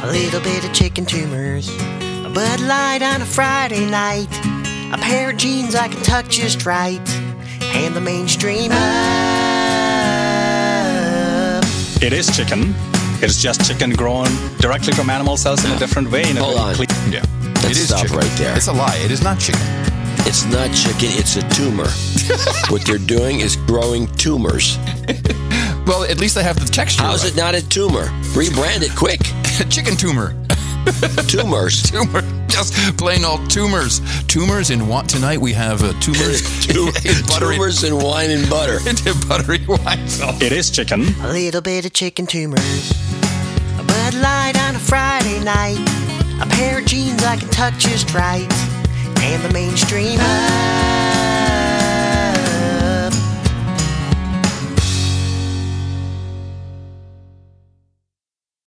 A little bit of chicken tumors, a Bud Light on a Friday night, a pair of jeans I can tuck just right, and the mainstream up. It is chicken. It's just chicken grown directly from animal cells in a different way. Hold on. Yeah. Let's It is stop chicken. right there. It's a lie. It is not chicken. It's not chicken, it's a tumor. What they're doing is growing tumors. Well, at least they have the texture. How's right. it not a tumor? Rebrand it quick. Chicken tumor. Tumors. Tumor. Just plain old tumors. Tumors in what tonight? We have tumors in buttery. Tumors and wine and butter. Into buttery wine sauce. It is chicken. A little bit of chicken tumors, a Bud Light on a Friday night, a pair of jeans I can tuck just right, and the mainstream up.